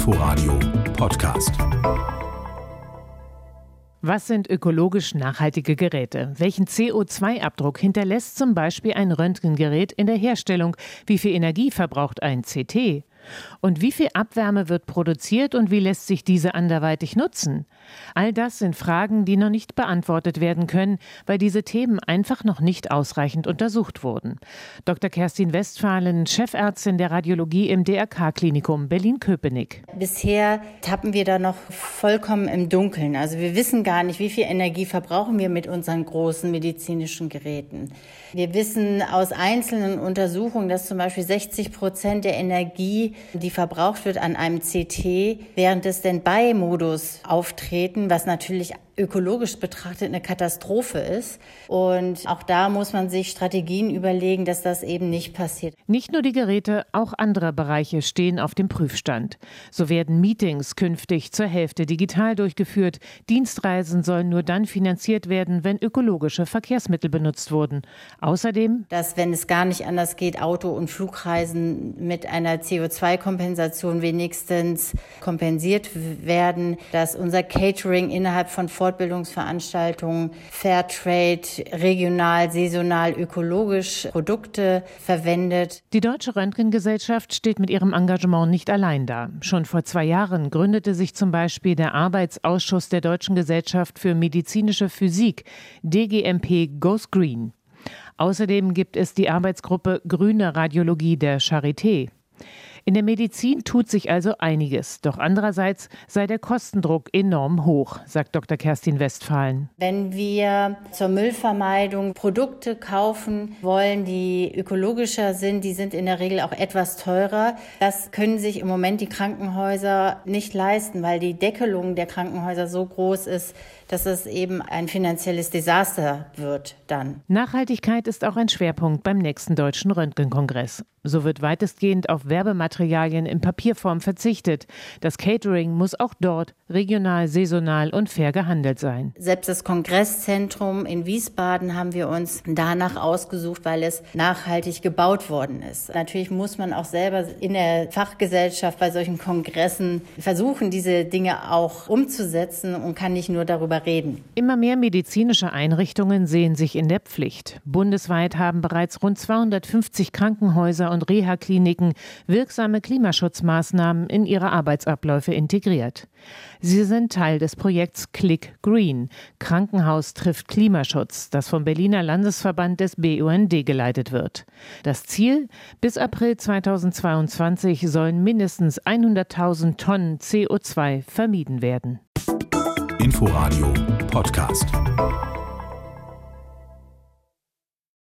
Inforadio Podcast. Was sind ökologisch nachhaltige Geräte? Welchen CO2-Abdruck hinterlässt zum Beispiel ein Röntgengerät in der Herstellung? Wie viel Energie verbraucht ein CT? Und wie viel Abwärme wird produziert und wie lässt sich diese anderweitig nutzen? All das sind Fragen, die noch nicht beantwortet werden können, weil diese Themen einfach noch nicht ausreichend untersucht wurden. Dr. Kerstin Westphalen, Chefärztin der Radiologie im DRK-Klinikum Berlin-Köpenick. Bisher tappen wir da noch vollkommen im Dunkeln. Also wir wissen gar nicht, wie viel Energie verbrauchen wir mit unseren großen medizinischen Geräten. Wir wissen aus einzelnen Untersuchungen, dass zum Beispiel 60% der Energie, die verbraucht wird an einem CT, während des Standby-Modus auftreten, was natürlich ökologisch betrachtet eine Katastrophe ist. Und auch da muss man sich Strategien überlegen, dass das eben nicht passiert. Nicht nur die Geräte, auch andere Bereiche stehen auf dem Prüfstand. So werden Meetings künftig zur Hälfte digital durchgeführt. Dienstreisen sollen nur dann finanziert werden, wenn ökologische Verkehrsmittel benutzt wurden. Außerdem, dass, wenn es gar nicht anders geht, Auto- und Flugreisen mit einer CO2-Kompensation wenigstens kompensiert werden, dass unser Catering innerhalb von Fortbildungsveranstaltungen Fairtrade, regional, saisonal, ökologisch Produkte verwendet. Die Deutsche Röntgengesellschaft steht mit ihrem Engagement nicht allein da. Schon vor 2 Jahren gründete sich zum Beispiel der Arbeitsausschuss der Deutschen Gesellschaft für medizinische Physik, DGMP Goes Green. Außerdem gibt es die Arbeitsgruppe Grüne Radiologie der Charité. In der Medizin tut sich also einiges. Doch andererseits sei der Kostendruck enorm hoch, sagt Dr. Kerstin Westphalen. Wenn wir zur Müllvermeidung Produkte kaufen wollen, die ökologischer sind, die sind in der Regel auch etwas teurer. Das können sich im Moment die Krankenhäuser nicht leisten, weil die Deckelung der Krankenhäuser so groß ist, dass es eben ein finanzielles Desaster wird dann. Nachhaltigkeit ist auch ein Schwerpunkt beim nächsten Deutschen Röntgenkongress. So wird weitestgehend auf Werbematerialien in Papierform verzichtet. Das Catering muss auch dort regional, saisonal und fair gehandelt sein. Selbst das Kongresszentrum in Wiesbaden haben wir uns danach ausgesucht, weil es nachhaltig gebaut worden ist. Natürlich muss man auch selber in der Fachgesellschaft bei solchen Kongressen versuchen, diese Dinge auch umzusetzen und kann nicht nur darüber reden. Immer mehr medizinische Einrichtungen sehen sich in der Pflicht. Bundesweit haben bereits rund 250 Krankenhäuser und Reha-Kliniken wirksame Klimaschutzmaßnahmen in ihre Arbeitsabläufe integriert. Sie sind Teil des Projekts Click Green, Krankenhaus trifft Klimaschutz, das vom Berliner Landesverband des BUND geleitet wird. Das Ziel: bis April 2022 sollen mindestens 100.000 Tonnen CO2 vermieden werden. Inforadio Podcast.